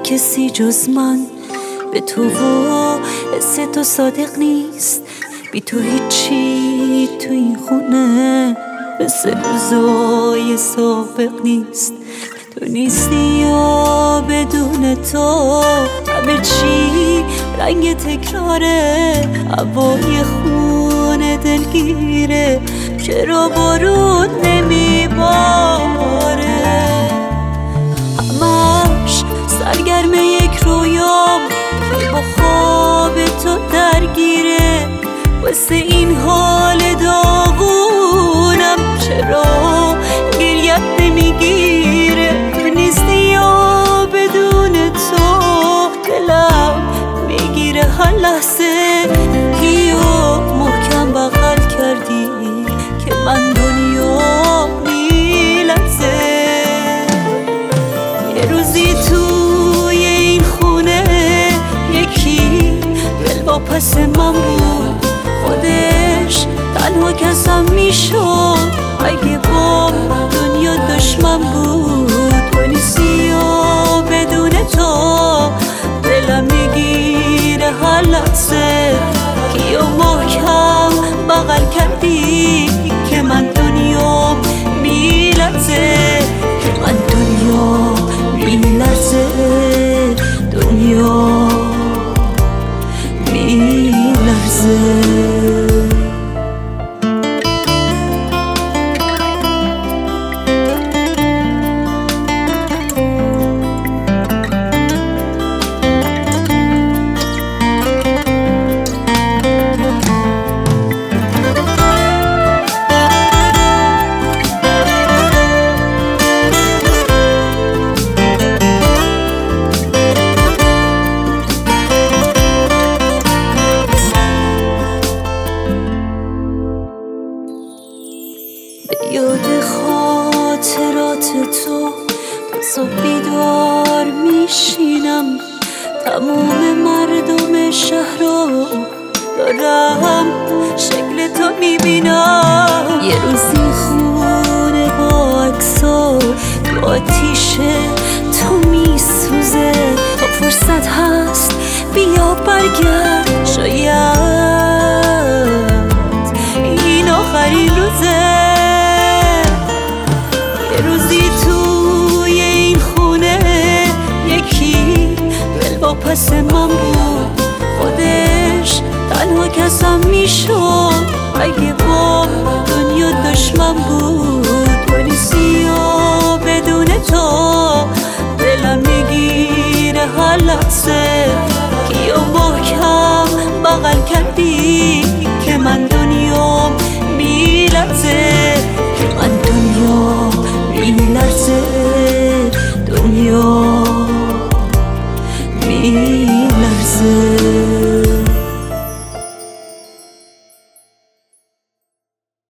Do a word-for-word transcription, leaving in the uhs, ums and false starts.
کسی جز من به تو و حس تو صادق نیست. بی تو هیچی تو این خونه مثل روزای سابق نیست. تو نیستی یا بدون تو همه چی رنگ تکراره. هوای خونه دلگیره، چرا بارون نمیباره؟ همش سرگرم یک رویام که با خواب تو درگیره. واسه این حال داغونم چرا گریت نمیگیره؟ تو نیستی یا بدون تو دلم میگیره هر لحظه. کیو محکم بغل کردی که من دنیا میلرزه؟ یه روزی توی این خونه یکی دل با پس من بود، خودش تنها کسم میشد اگه با دنیا دشمن بود. تو نیستی یا بدون تو دلم میگیره هر لحظه. کیو محکم بغل کردی که من دنیا میلرزه، که من دنیا میلرزه، دنیا میلرزه. یاد خاطرات تو تا صبح بیدار میشینم. تموم مردم شهر رو دارم شکل تو میبینم. یه روزی خونه با عکس‌ها تو آتیش تو میسوزه. تا فرصت هست بیا برگرد، شاید این آخرین روزه. پس من بود، خودش تنها کسم میشد